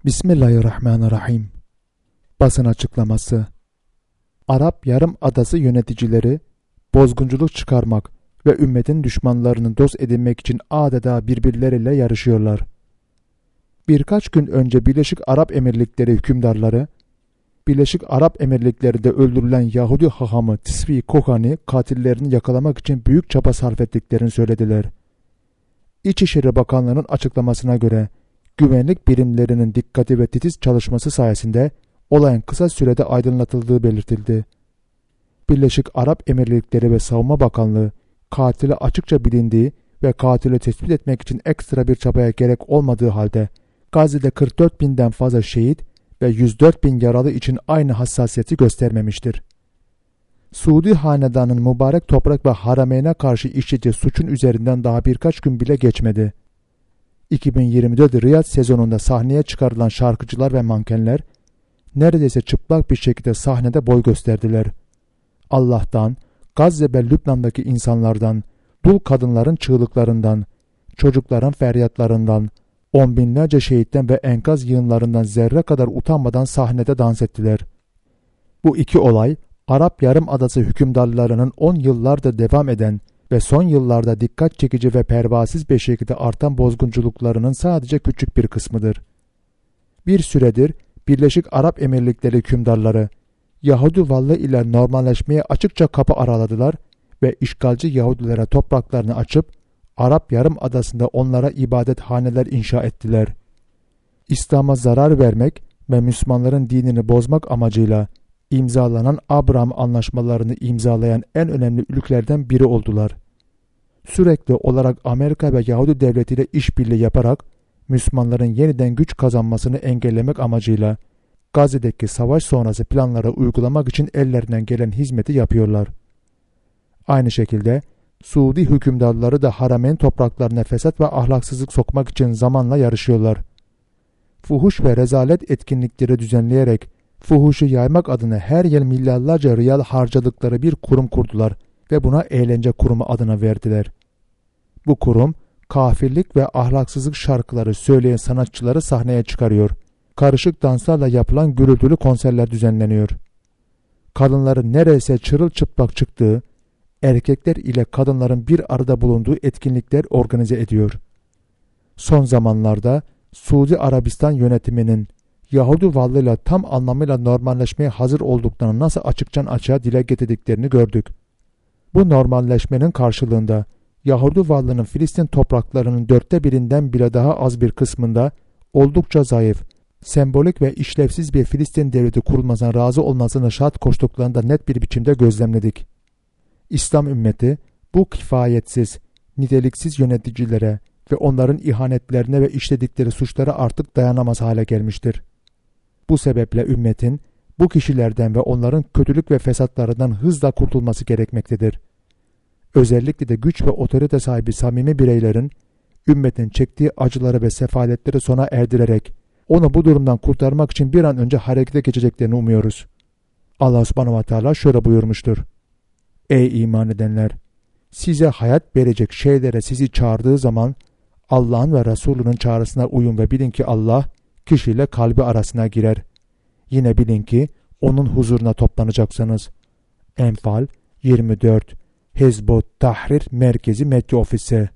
Bismillahirrahmanirrahim. Basın açıklaması. Arap Yarımadası yöneticileri, bozgunculuk çıkarmak ve ümmetin düşmanlarını dost edinmek için adeta birbirleriyle yarışıyorlar. Birkaç gün önce Birleşik Arap Emirlikleri hükümdarları, Birleşik Arap Emirlikleri'nde öldürülen Yahudi hahamı Tisvi Kohan'i katillerini yakalamak için büyük çaba sarf ettiklerini söylediler. İçişleri Bakanlığı'nın açıklamasına göre, güvenlik birimlerinin dikkati ve titiz çalışması sayesinde olayın kısa sürede aydınlatıldığı belirtildi. Birleşik Arap Emirlikleri ve Savunma Bakanlığı, katili açıkça bilindiği ve katili tespit etmek için ekstra bir çabaya gerek olmadığı halde Gazze'de 44.000'den fazla şehit ve 104.000 yaralı için aynı hassasiyeti göstermemiştir. Suudi hanedanın mübarek toprak ve harameyne karşı işlediği suçun üzerinden daha birkaç gün bile geçmedi. 2024 Riyad sezonunda sahneye çıkarılan şarkıcılar ve mankenler neredeyse çıplak bir şekilde sahnede boy gösterdiler. Allah'tan, Gazze ve Lübnan'daki insanlardan, dul kadınların çığlıklarından, çocukların feryatlarından, on binlerce şehitten ve enkaz yığınlarından zerre kadar utanmadan sahnede dans ettiler. Bu iki olay, Arap Yarımadası hükümdarlarının 10 yıllardır devam eden ve son yıllarda dikkat çekici ve pervasız bir şekilde artan bozgunculuklarının sadece küçük bir kısmıdır. Bir süredir Birleşik Arap Emirlikleri hükümdarları, Yahudi varlığı ile normalleşmeye açıkça kapı araladılar ve işgalci Yahudilere topraklarını açıp, Arap Yarımadası'nda onlara ibadethaneler inşa ettiler. İslam'a zarar vermek ve Müslümanların dinini bozmak amacıyla imzalanan Abraham anlaşmalarını imzalayan en önemli ülkelerden biri oldular. Sürekli olarak Amerika ve Yahudi devletiyle işbirliği yaparak Müslümanların yeniden güç kazanmasını engellemek amacıyla Gazze'deki savaş sonrası planları uygulamak için ellerinden gelen hizmeti yapıyorlar. Aynı şekilde Suudi hükümdarları da Harameyn topraklarına fesat ve ahlaksızlık sokmak için zamanla yarışıyorlar. Fuhuş ve rezalet etkinlikleri düzenleyerek fuhuşu yaymak adına her yıl milyarlarca riyal harcadıkları bir kurum kurdular ve buna eğlence kurumu adını verdiler. Bu kurum, kafirlik ve ahlaksızlık şarkıları söyleyen sanatçıları sahneye çıkarıyor. Karışık danslarla yapılan gürültülü konserler düzenleniyor. Kadınların neredeyse çırılçıplak çıktığı, erkekler ile kadınların bir arada bulunduğu etkinlikler organize ediyor. Son zamanlarda Suudi Arabistan yönetiminin Yahudi varlığıyla tam anlamıyla normalleşmeye hazır olduklarını nasıl açıktan açığa dile getirdiklerini gördük. Bu normalleşmenin karşılığında Yahudi varlığının Filistin topraklarının 1/4'ünden bile daha az bir kısmında oldukça zayıf, sembolik ve işlevsiz bir Filistin devleti kurulmasına razı olmasına şart koştuklarını da net bir biçimde gözlemledik. İslam ümmeti bu kifayetsiz, niteliksiz yöneticilere ve onların ihanetlerine ve işledikleri suçlara artık dayanamaz hale gelmiştir. Bu sebeple ümmetin bu kişilerden ve onların kötülük ve fesatlarından hızla kurtulması gerekmektedir. Özellikle de güç ve otorite sahibi samimi bireylerin ümmetin çektiği acıları ve sefaletleri sona erdirerek onu bu durumdan kurtarmak için bir an önce harekete geçeceklerini umuyoruz. Allah subhanahu ve teala şöyle buyurmuştur. Ey iman edenler! Size hayat verecek şeylere sizi çağırdığı zaman Allah'ın ve Resulünün çağrısına uyun ve bilin ki Allah kişiyle kalbi arasına girer. Yine bilin ki onun huzuruna toplanacaksınız. Enfal 24 Hizbut Tahrir Merkezi Medya Ofisi